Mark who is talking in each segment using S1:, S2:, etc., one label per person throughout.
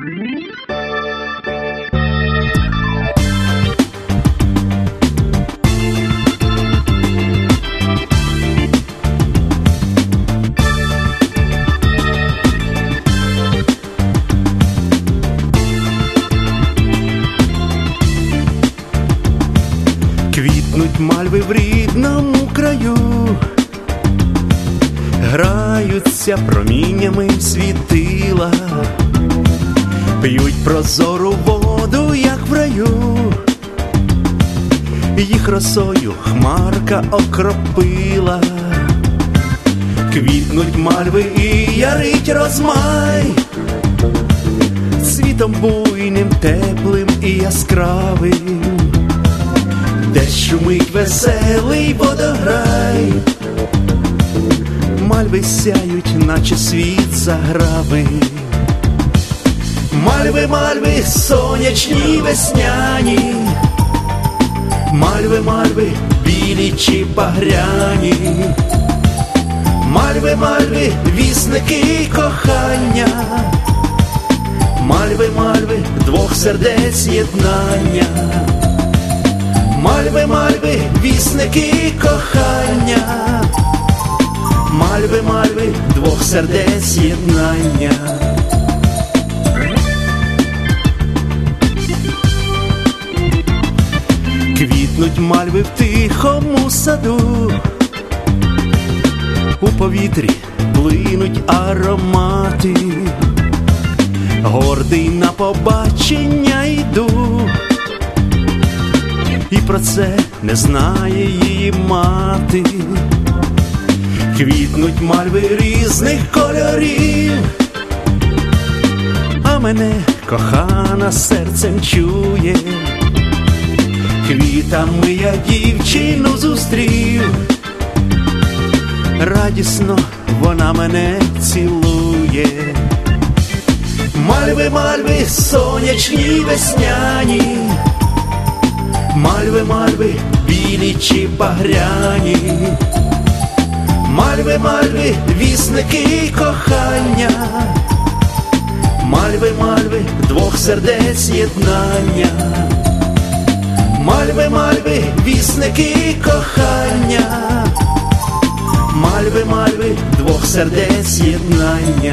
S1: Квітнуть мальви в рідному краю, граються проміннями світила, п'ють прозору воду, як в раю, їх росою хмарка окропила. Квітнуть мальви і ярить розмай, світом буйним, теплим і яскравим, де шумить веселий водограй. Мальви сяють, наче світ загравий. Мальви, мальви, сонячні весняні, мальви, мальви, білі чи багряні, мальви, мальви, вісники кохання, мальви, мальви, двох сердець єднання. Мальви, мальви, вісники кохання, мальви, мальви, двох сердець єднання. Квітнуть мальви в тихому саду, у повітрі плинуть аромати, гордий на побачення йду, і про це не знає її мати. Квітнуть мальви різних кольорів, а мене кохана серцем чує. Квітами я дівчину зустрів, радісно вона мене цілує. Мальви, мальви, сонячні весняні, мальви, мальви, білі чи багряні, мальви, мальви, вісники кохання, мальви, мальви, двох сердець єднання. Мальви, мальви, вісники кохання, мальви, мальви, двох сердець єднання.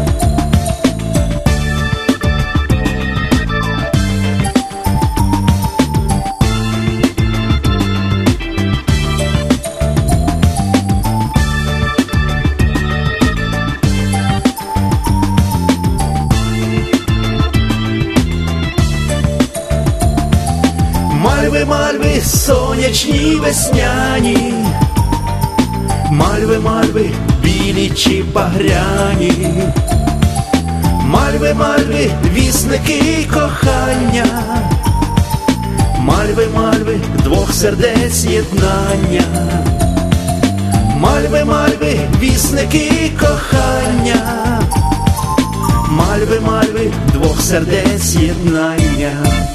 S1: Мальви, мальви, сонячні весняні, мальви, мальви, білі чи багряні, мальви, мальви, вісники кохання, мальви, мальви, двох сердець єднання. Мальви, мальви, вісники кохання, мальви, мальви, двох сердець єднання.